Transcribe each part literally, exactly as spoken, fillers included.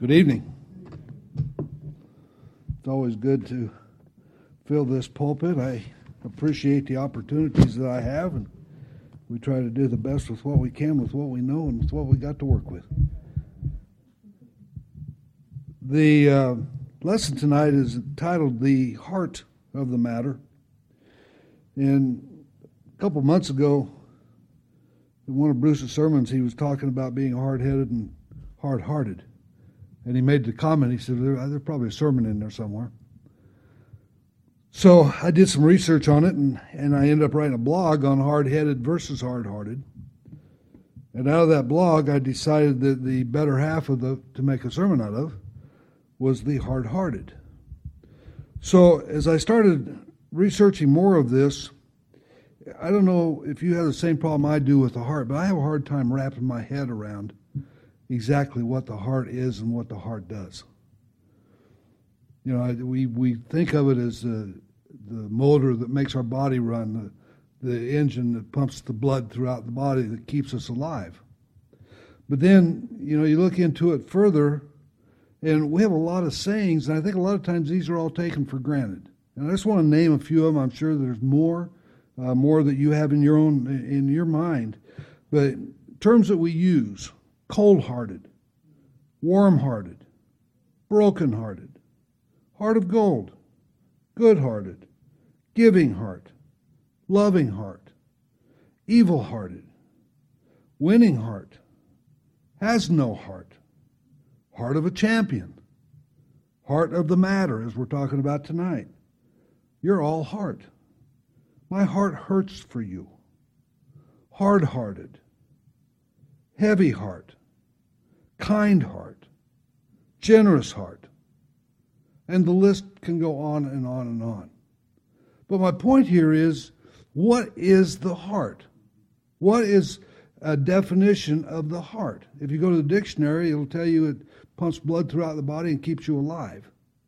Good evening. It's always good to fill this pulpit. I appreciate the opportunities that I have, and we try to do the best with what we can, with what we know, and with what we got to work with. The uh, lesson tonight is entitled The Heart of the Matter. And a couple months ago, in one of Bruce's sermons, he was talking about being hard-headed and hard-hearted. And he made the comment, he said, there's probably a sermon in there somewhere. So I did some research on it, and, and I ended up writing a blog on hard-headed versus hard-hearted. And out of that blog, I decided that the better half of the to make a sermon out of was the hard-hearted. So as I started researching more of this, I don't know if you have the same problem I do with the heart, but I have a hard time wrapping my head around exactly what the heart is and what the heart does. You know, we, we think of it as the, the motor that makes our body run, the, the engine that pumps the blood throughout the body that keeps us alive. But then, you know, you look into it further, and we have a lot of sayings, and I think a lot of times these are all taken for granted. And I just want to name a few of them. I'm sure there's more, uh, more that you have in your own, in your mind. But terms that we use: cold-hearted, warm-hearted, broken-hearted, heart of gold, good-hearted, giving heart, loving heart, evil-hearted, winning heart, has no heart, heart of a champion, heart of the matter, as we're talking about tonight. You're all heart. My heart hurts for you. Hard-hearted, heavy heart, kind heart, generous heart. And the list can go on and on and on. But my point here is, what is the heart? What is a definition of the heart? If you go to the dictionary, it'll tell you it pumps blood throughout the body and keeps you alive.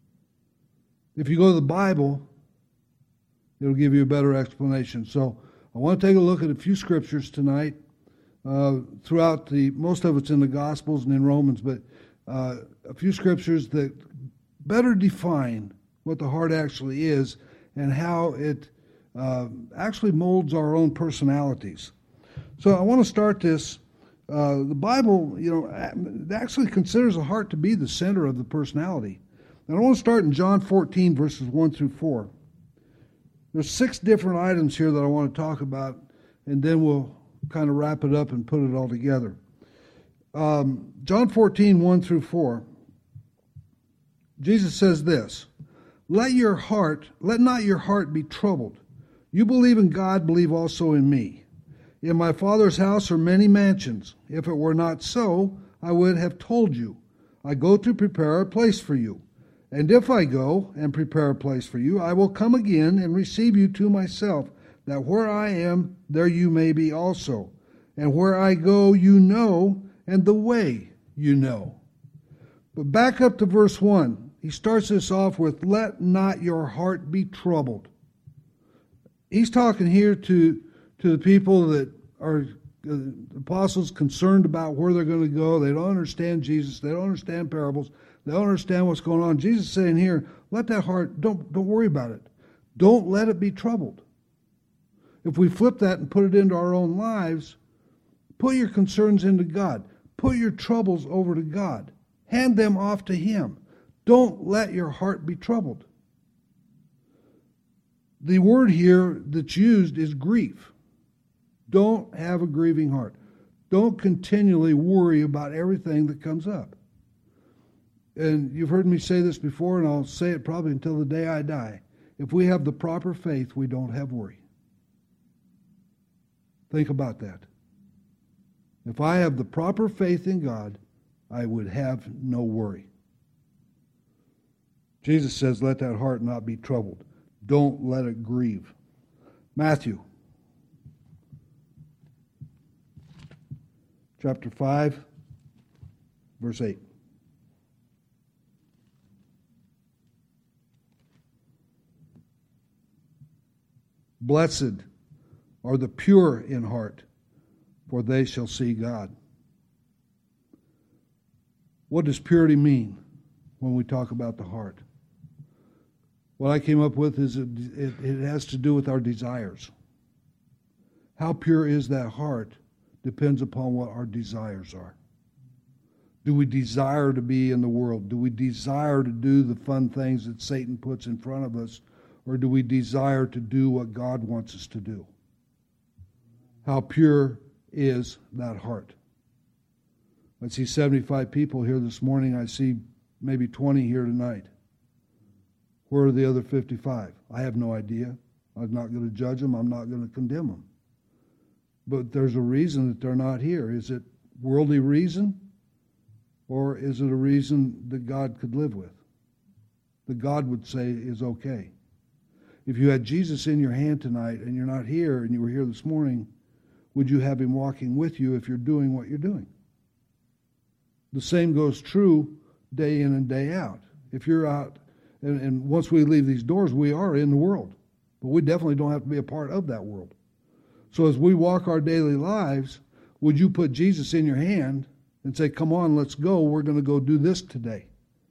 If you go to the Bible, it'll give you a better explanation. So I want to take a look at a few scriptures tonight. Uh, throughout the, most of it's in the Gospels and in Romans, but uh, a few scriptures that better define what the heart actually is and how it uh, actually molds our own personalities. So I want to start this. Uh, the Bible, you know, actually considers the heart to be the center of the personality. And I want to start in John fourteen, verses one through four. There's six different items here that I want to talk about, and then we'll kind of wrap it up and put it all together. Um, John fourteen, one through four. Jesus says this: Let your heart, let not your heart be troubled. You believe in God, believe also in me. In my Father's house are many mansions. If it were not so, I would have told you. I go to prepare a place for you. And if I go and prepare a place for you, I will come again and receive you to myself, that where I am, there you may be also. And where I go, you know, and the way you know. But back up to verse one. He starts this off with, let not your heart be troubled. He's talking here to, to the people that are uh, apostles concerned about where they're going to go. They don't understand Jesus. They don't understand parables. They don't understand what's going on. Jesus is saying here, let that heart, don't, don't worry about it. Don't let it be troubled. If we flip that and put it into our own lives, put your concerns into God. Put your troubles over to God. Hand them off to Him. Don't let your heart be troubled. The word here that's used is grief. Don't have a grieving heart. Don't continually worry about everything that comes up. And you've heard me say this before, and I'll say it probably until the day I die. If we have the proper faith, we don't have worry. Think about that. If I have the proper faith in God, I would have no worry. Jesus says, let that heart not be troubled. Don't let it grieve. Matthew, chapter five, verse eight. Blessed are the pure in heart, for they shall see God. What does purity mean when we talk about the heart? What I came up with is it, it, it has to do with our desires. How pure is that heart depends upon what our desires are. Do we desire to be in the world? Do we desire to do the fun things that Satan puts in front of us? Or do we desire to do what God wants us to do? How pure is that heart? I see seventy-five people here this morning. I see maybe twenty here tonight. Where are the other fifty-five? I have no idea. I'm not going to judge them. I'm not going to condemn them. But there's a reason that they're not here. Is it worldly reason? Or is it a reason that God could live with? That God would say is okay. If you had Jesus in your hand tonight and you're not here and you were here this morning, would you have him walking with you if you're doing what you're doing? The same goes true day in and day out. If you're out, and, and once we leave these doors, we are in the world. But we definitely don't have to be a part of that world. So as we walk our daily lives, would you put Jesus in your hand and say, come on, let's go. We're going to go do this today.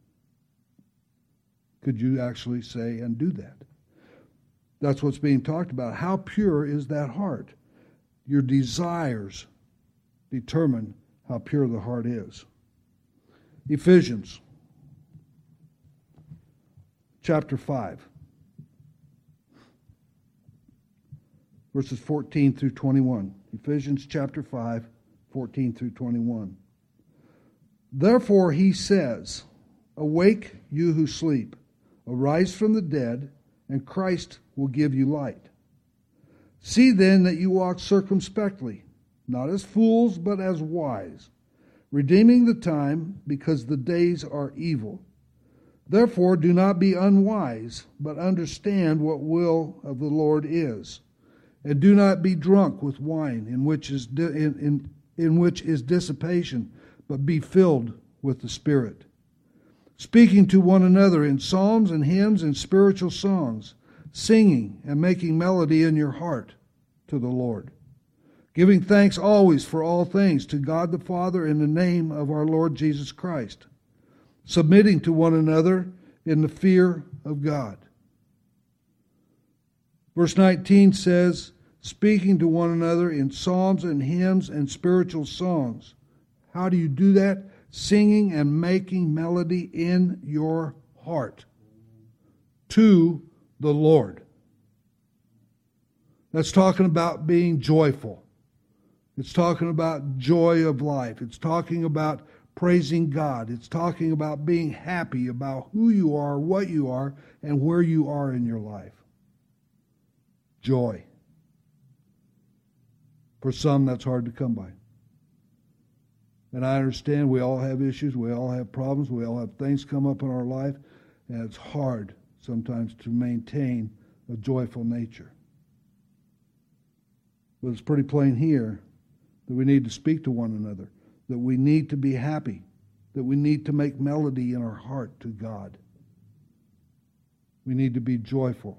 Could you actually say and do that? That's what's being talked about. How pure is that heart? Your desires determine how pure the heart is. Ephesians chapter five, verses fourteen through twenty-one. Ephesians chapter five, fourteen through twenty-one. Therefore he says, awake, you who sleep, arise from the dead, and Christ will give you light. See then that you walk circumspectly, not as fools, but as wise, redeeming the time, because the days are evil. Therefore do not be unwise, but understand what will of the Lord is. And do not be drunk with wine, in which is di- in, in, in which is dissipation, but be filled with the Spirit, speaking to one another in psalms and hymns and spiritual songs, singing and making melody in your heart to the Lord, giving thanks always for all things to God the Father in the name of our Lord Jesus Christ, submitting to one another in the fear of God. Verse nineteen says, speaking to one another in psalms and hymns and spiritual songs. How do you do that? Singing and making melody in your heart to the Lord. That's talking about being joyful. It's talking about joy of life. It's talking about praising God. It's talking about being happy about who you are, what you are, and where you are in your life. Joy. For some, that's hard to come by. And I understand we all have issues, we all have problems, we all have things come up in our life, and it's hard sometimes to maintain a joyful nature. But it's pretty plain here that we need to speak to one another, that we need to be happy, that we need to make melody in our heart to God. We need to be joyful.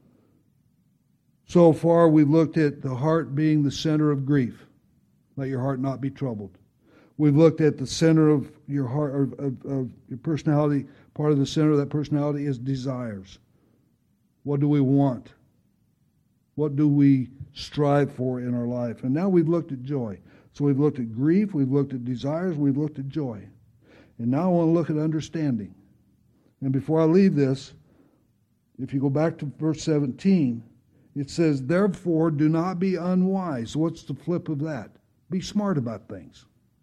So far, we've looked at the heart being the center of grief. Let your heart not be troubled. We've looked at the center of your heart, of, of, of your personality. Part of the center of that personality is desires. What do we want? What do we strive for in our life? And now we've looked at joy. So we've looked at grief, we've looked at desires, we've looked at joy. And now I want to look at understanding. And before I leave this, if you go back to verse seventeen, it says, therefore do not be unwise. What's the flip of that? Be smart about things.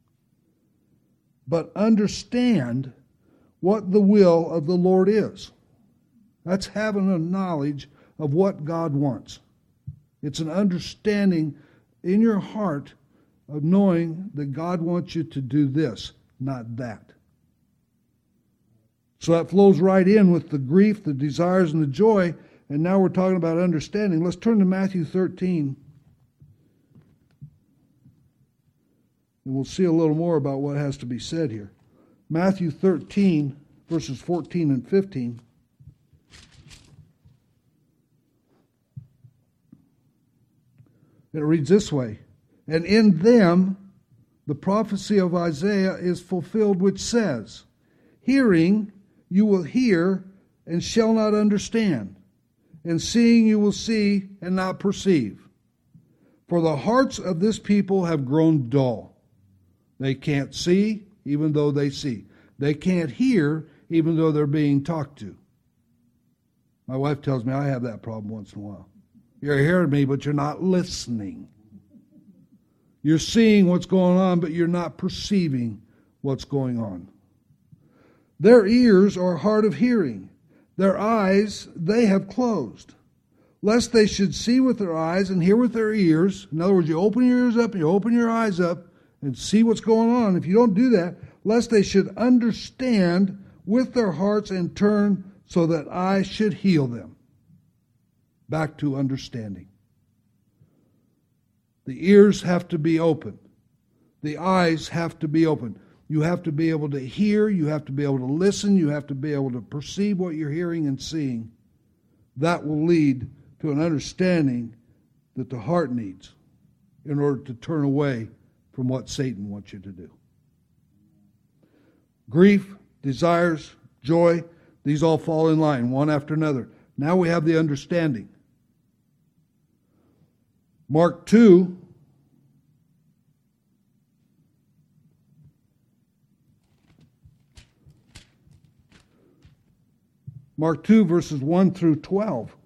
But understand what the will of the Lord is. That's having a knowledge of what God wants. It's an understanding in your heart of knowing that God wants you to do this, not that. So that flows right in with the grief, the desires, and the joy. And now we're talking about understanding. Let's turn to Matthew thirteen. And we'll see a little more about what has to be said here. Matthew thirteen, verses fourteen and fifteen. It reads this way, and in them the prophecy of Isaiah is fulfilled, which says, hearing you will hear and shall not understand, and seeing you will see and not perceive. For the hearts of this people have grown dull. They can't see, even though they see. They can't hear, even though they're being talked to. My wife tells me I have that problem once in a while. You're hearing me, but you're not listening. You're seeing what's going on, but you're not perceiving what's going on. Their ears are hard of hearing. Their eyes they have closed, lest they should see with their eyes and hear with their ears. In other words, you open your ears up, you open your eyes up, and see what's going on. If you don't do that, lest they should understand with their hearts and turn so that I should heal them. Back to understanding. The ears have to be open. The eyes have to be open. You have to be able to hear. You have to be able to listen. You have to be able to perceive what you're hearing and seeing. That will lead to an understanding that the heart needs in order to turn away from what Satan wants you to do. Grief, desires, joy, these all fall in line, one after another. Now we have the understanding. Mark two, Mark two, verses one through twelve.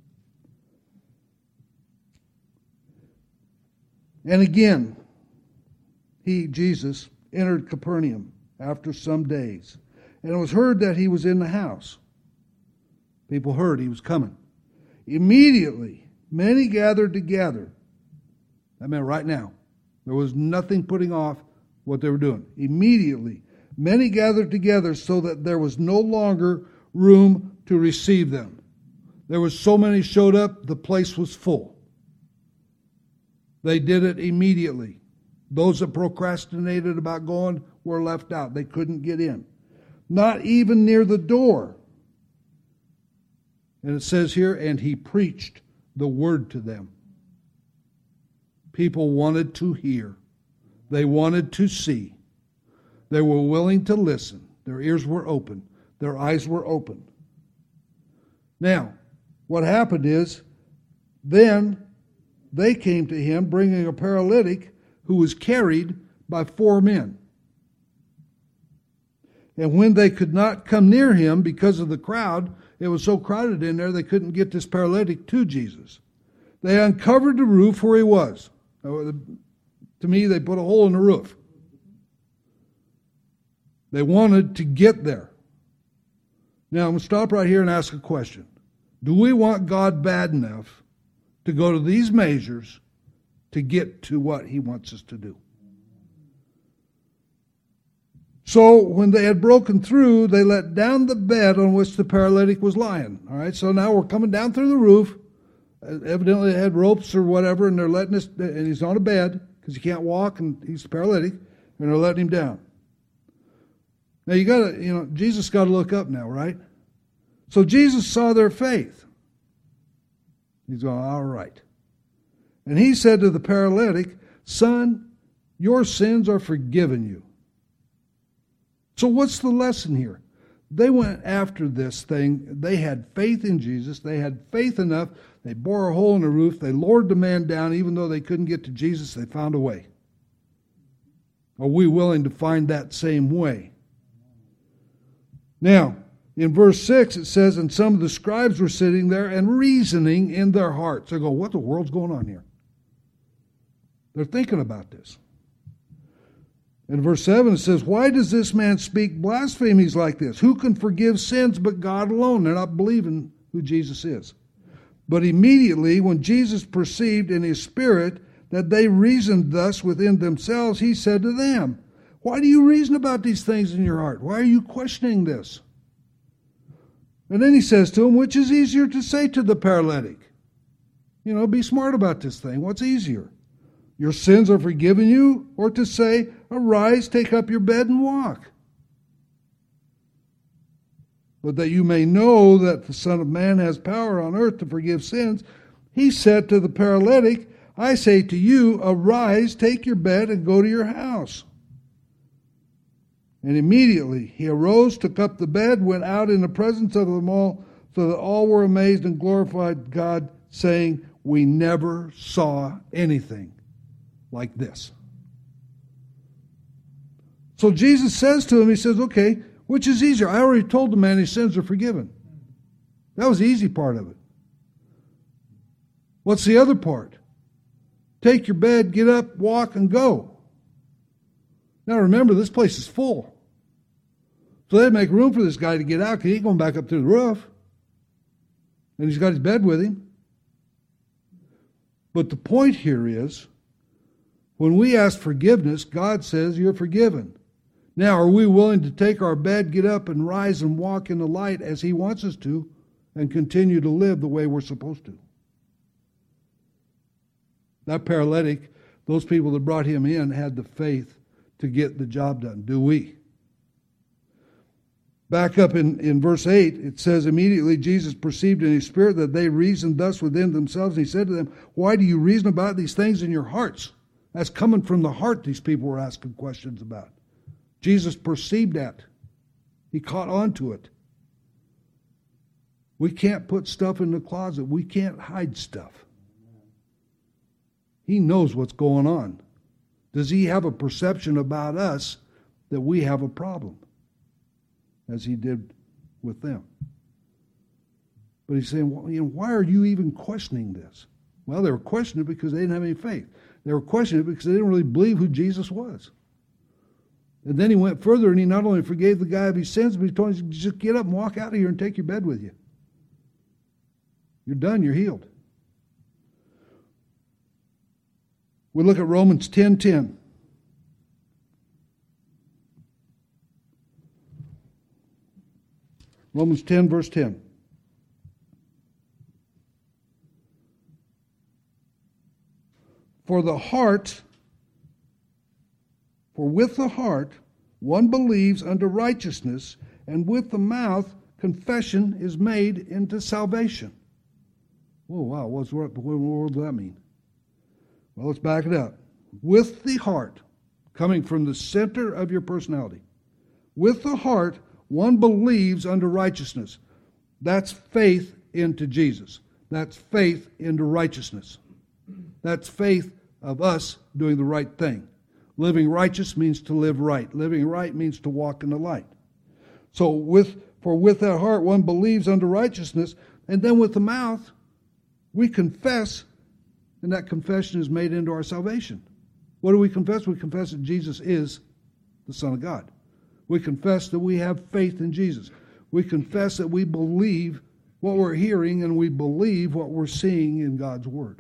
And again, he, Jesus, entered Capernaum after some days, and it was heard that he was in the house. People heard he was coming. Immediately, many gathered together. That meant right now. There was nothing putting off what they were doing. Immediately, many gathered together so that there was no longer room to receive them. There was so many showed up, the place was full. They did it immediately. Those that procrastinated about going were left out. They couldn't get in. Not even near the door. And it says here, and he preached the word to them. People wanted to hear. They wanted to see. They were willing to listen. Their ears were open. Their eyes were open. Now, what happened is, then they came to him bringing a paralytic who was carried by four men. And when they could not come near him because of the crowd, it was so crowded in there they couldn't get this paralytic to Jesus. They uncovered the roof where he was. To me, they put a hole in the roof. They wanted to get there. Now, I'm going to stop right here and ask a question. Do we want God bad enough to go to these measures to get to what he wants us to do? So when they had broken through, they let down the bed on which the paralytic was lying. All right, so now we're coming down through the roof. Evidently they had ropes or whatever, and they're letting us, and he's on a bed because he can't walk, and he's paralytic, and they're letting him down. Now you got to, you know, Jesus got to look up now, right? So Jesus saw their faith. He's going, all right. And he said to the paralytic, son, your sins are forgiven you. So what's the lesson here? They went after this thing. They had faith in Jesus. They had faith enough. They bore a hole in the roof. They lowered the man down. Even though they couldn't get to Jesus, they found a way. Are we willing to find that same way? Now, in verse six, it says, and some of the scribes were sitting there and reasoning in their hearts. They go, what the world's going on here? They're thinking about this. In verse seven, it says, why does this man speak blasphemies like this? Who can forgive sins but God alone? They're not believing who Jesus is. But immediately, when Jesus perceived in his spirit that they reasoned thus within themselves, he said to them, why do you reason about these things in your heart? Why are you questioning this? And then he says to him, which is easier to say to the paralytic? You know, be smart about this thing. What's easier? Your sins are forgiven you, or to say, arise, take up your bed and walk? But that you may know that the Son of Man has power on earth to forgive sins, he said to the paralytic, I say to you, arise, take your bed, and go to your house. And immediately he arose, took up the bed, went out in the presence of them all, so that all were amazed and glorified God, saying, we never saw anything like this. So Jesus says to him, he says, okay, which is easier? I already told the man his sins are forgiven. That was the easy part of it. What's the other part? Take your bed, get up, walk, and go. Now remember, this place is full. So they make room for this guy to get out because he ain't going back up to the roof. And he's got his bed with him. But the point here is, when we ask forgiveness, God says you're forgiven. Now, are we willing to take our bed, get up, and rise and walk in the light as He wants us to, and continue to live the way we're supposed to? That paralytic, those people that brought him in had the faith to get the job done. Do we? Back up in, in verse eight, it says, immediately Jesus perceived in his spirit that they reasoned thus within themselves. And he said to them, why do you reason about these things in your hearts? That's coming from the heart these people were asking questions about. Jesus perceived that. He caught on to it. We can't put stuff in the closet. We can't hide stuff. He knows what's going on. Does he have a perception about us that we have a problem? As he did with them. But he's saying, well, you know, why are you even questioning this? Well, they were questioning it because they didn't have any faith. They were questioning it because they didn't really believe who Jesus was. And then he went further and he not only forgave the guy of his sins, but he told him, just get up and walk out of here and take your bed with you. You're done, you're healed. We look at Romans ten ten. Romans ten, verse ten. For the heart, for with the heart one believes unto righteousness, and with the mouth confession is made into salvation. Oh, wow, what's, what in the world does that mean? Well, let's back it up. With the heart, coming from the center of your personality, with the heart one believes unto righteousness. That's faith into Jesus. That's faith into righteousness. That's faith of us doing the right thing. Living righteous means to live right. Living right means to walk in the light. So with for with that heart one believes unto righteousness, and then with the mouth we confess, and that confession is made into our salvation. What do we confess? We confess that Jesus is the Son of God. We confess that we have faith in Jesus. We confess that we believe what we're hearing and we believe what we're seeing in God's Word.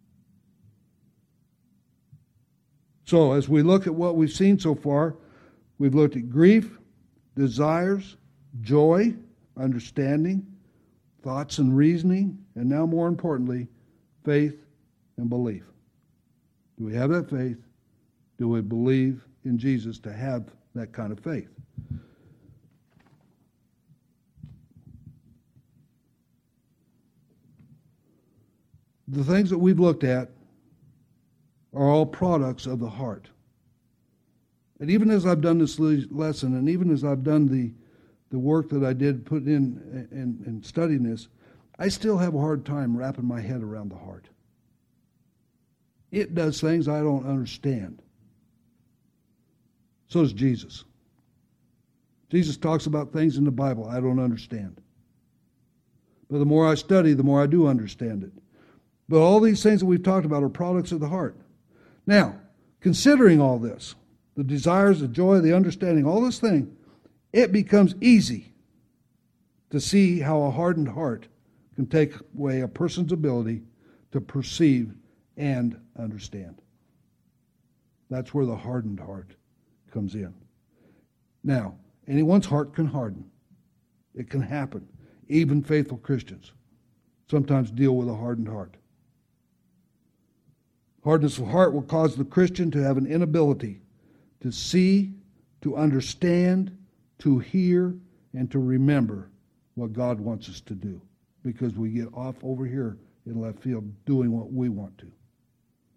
So as we look at what we've seen so far, we've looked at grief, desires, joy, understanding, thoughts and reasoning, and now more importantly, faith and belief. Do we have that faith? Do we believe in Jesus to have that kind of faith? The things that we've looked at are all products of the heart. And even as I've done this lesson, and even as I've done the, the work that I did put in and, and studying this, I still have a hard time wrapping my head around the heart. It does things I don't understand. So does Jesus. Jesus talks about things in the Bible I don't understand. But the more I study, the more I do understand it. But all these things that we've talked about are products of the heart. Now, considering all this, the desires, the joy, the understanding, all this thing, it becomes easy to see how a hardened heart can take away a person's ability to perceive and understand. That's where the hardened heart comes in. Now, anyone's heart can harden. It can happen. Even faithful Christians sometimes deal with a hardened heart. Hardness of heart will cause the Christian to have an inability to see, to understand, to hear, and to remember what God wants us to do, because we get off over here in left field doing what we want to.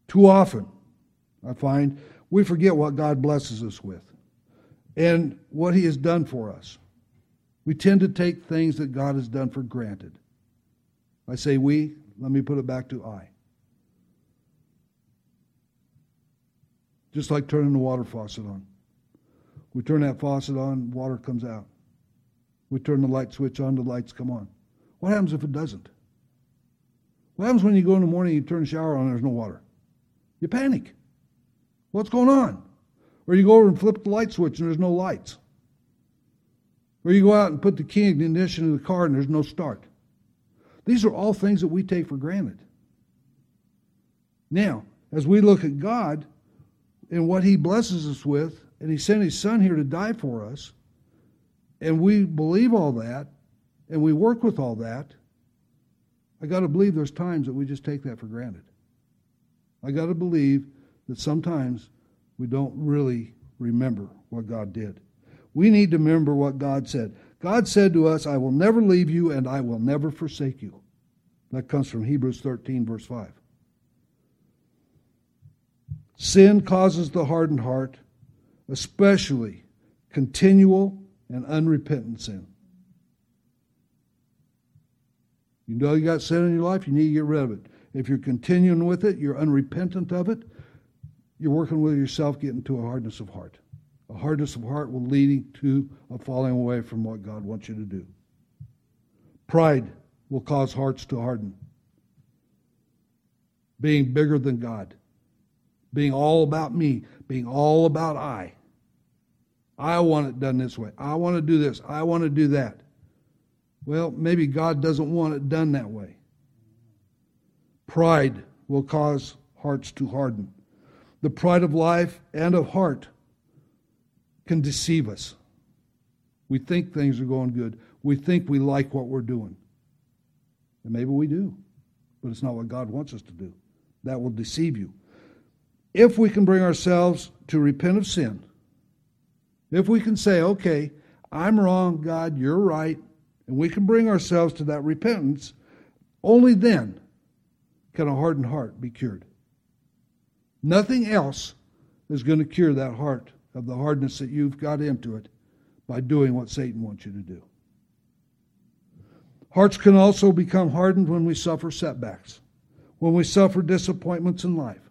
Too often, I find, we forget what God blesses us with and what He has done for us. We tend to take things that God has done for granted. I say we, let me put it back to I. Just like turning the water faucet on. We turn that faucet on, water comes out. We turn the light switch on, the lights come on. What happens if it doesn't? What happens when you go in the morning, you turn the shower on, and there's no water? You panic. What's going on? Or you go over and flip the light switch and there's no lights. Or you go out and put the key in the ignition of the car and there's no start. These are all things that we take for granted. Now, as we look at God and what He blesses us with, and He sent His Son here to die for us, and we believe all that, and we work with all that, I got to believe there's times that we just take that for granted. I got to believe that sometimes we don't really remember what God did. We need to remember what God said. God said to us, I will never leave you and I will never forsake you. That comes from Hebrews thirteen, verse five. Sin causes the hardened heart, especially continual and unrepentant sin. You know you got sin in your life, you need to get rid of it. If you're continuing with it, you're unrepentant of it, you're working with yourself getting to a hardness of heart. A hardness of heart will lead to a falling away from what God wants you to do. Pride will cause hearts to harden. Being bigger than God. Being all about me. Being all about I. I want it done this way. I want to do this. I want to do that. Well, maybe God doesn't want it done that way. Pride will cause hearts to harden. The pride of life and of heart can deceive us. We think things are going good. We think we like what we're doing. And maybe we do. But it's not what God wants us to do. That will deceive you. If we can bring ourselves to repent of sin, if we can say, okay, I'm wrong, God, you're right, and we can bring ourselves to that repentance, only then can a hardened heart be cured. Nothing else is going to cure that heart of the hardness that you've got into it by doing what Satan wants you to do. Hearts can also become hardened when we suffer setbacks, when we suffer disappointments in life.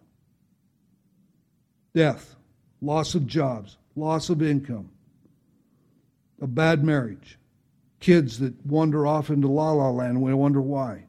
Death, loss of jobs, loss of income, a bad marriage, kids that wander off into la la land and we wonder why.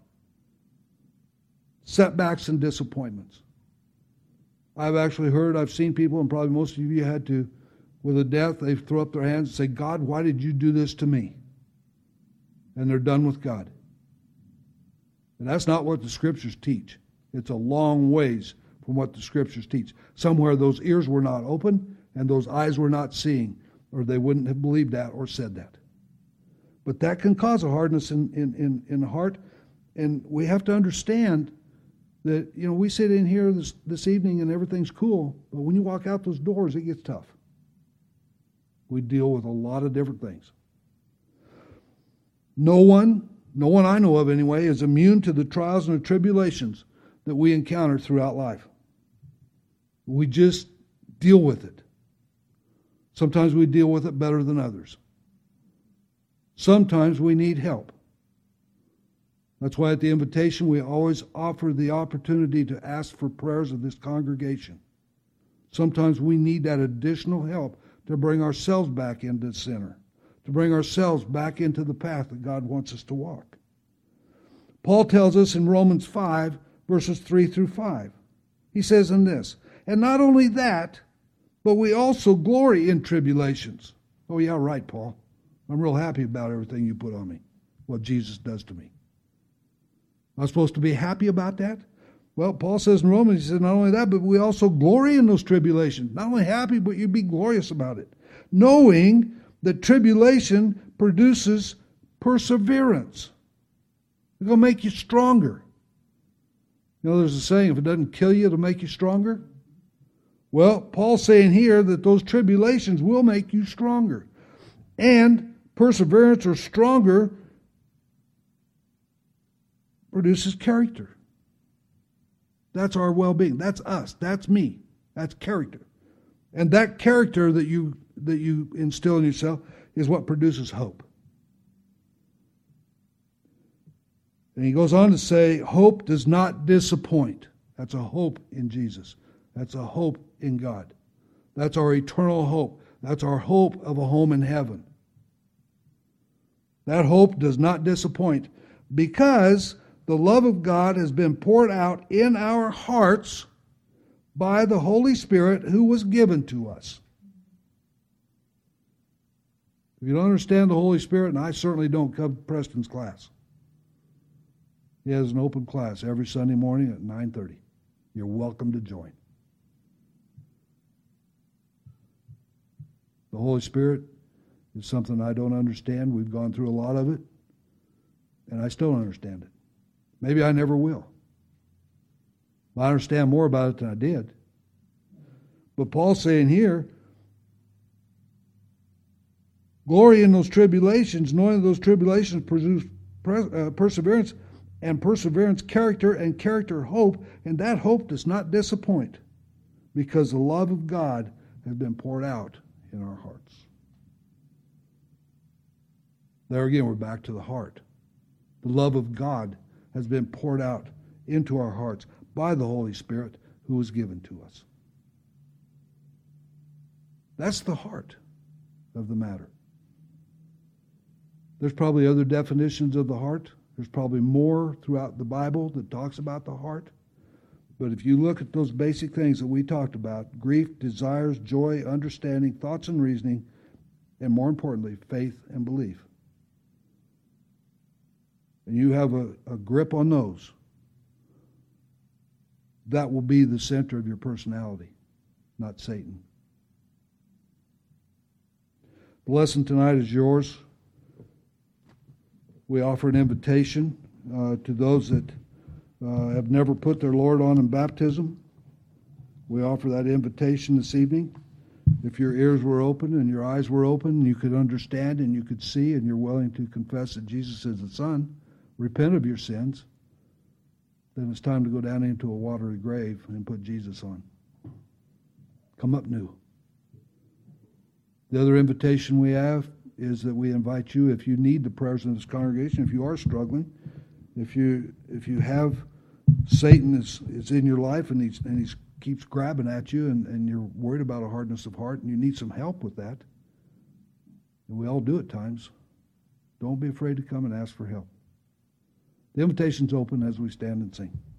Setbacks and disappointments. I've actually heard, I've seen people, and probably most of you had to, with a death, they throw up their hands and say, God, why did you do this to me? And they're done with God. And that's not what the Scriptures teach. It's a long ways from what the Scriptures teach. Somewhere those ears were not open and those eyes were not seeing, or they wouldn't have believed that or said that. But that can cause a hardness in, in, in, in the heart, and we have to understand that, you know, we sit in here this, this evening and everything's cool, but when you walk out those doors, it gets tough. We deal with a lot of different things. No one, no one I know of anyway, is immune to the trials and the tribulations that we encounter throughout life. We just deal with it. Sometimes we deal with it better than others. Sometimes we need help. That's why at the invitation we always offer the opportunity to ask for prayers of this congregation. Sometimes we need that additional help to bring ourselves back into the center, to bring ourselves back into the path that God wants us to walk. Paul tells us in Romans five, verses three through five. He says in this, and not only that, but we also glory in tribulations. Oh yeah, right, Paul. I'm real happy about everything you put on me, what Jesus does to me. I'm supposed to be happy about that? Well, Paul says in Romans, he says, not only that, but we also glory in those tribulations. Not only happy, but you be glorious about it. Knowing that tribulation produces perseverance. It's going to make you stronger. You know, there's a saying, if it doesn't kill you, it'll make you stronger. Well, Paul's saying here that those tribulations will make you stronger. And perseverance or stronger produces character. That's our well-being. That's us. That's me. That's character. And that character that you that you instill in yourself is what produces hope. And he goes on to say, hope does not disappoint. That's a hope in Jesus. That's a hope in God. That's our eternal hope. That's our hope of a home in heaven. That hope does not disappoint because the love of God has been poured out in our hearts by the Holy Spirit who was given to us. If you don't understand the Holy Spirit, and I certainly don't, come to Preston's class. He has an open class every Sunday morning at nine thirty. You're welcome to join. The Holy Spirit is something I don't understand. We've gone through a lot of it, and I still don't understand it. Maybe I never will. I understand more about it than I did. But Paul's saying here, glory in those tribulations, knowing that those tribulations produce uh, perseverance, and perseverance character, and character hope, and that hope does not disappoint because the love of God has been poured out in our hearts. There again, we're back to the heart. The love of God has been poured out into our hearts by the Holy Spirit who was given to us. That's the heart of the matter. There's probably other definitions of the heart. There's probably more throughout the Bible that talks about the heart. But if you look at those basic things that we talked about, grief, desires, joy, understanding, thoughts and reasoning, and more importantly, faith and belief. And you have a, a grip on those, that will be the center of your personality, not Satan. The lesson tonight is yours. We offer an invitation uh, to those that uh, have never put their Lord on in baptism. We offer that invitation this evening. If your ears were open and your eyes were open, you could understand and you could see, and you're willing to confess that Jesus is the Son, repent of your sins, then it's time to go down into a watery grave and put Jesus on. Come up new. The other invitation we have is that we invite you, if you need the prayers of this congregation, if you are struggling, if you if you have Satan is, is in your life and he's and he keeps grabbing at you and, and you're worried about a hardness of heart and you need some help with that, and we all do at times, don't be afraid to come and ask for help. The invitation's open as we stand and sing.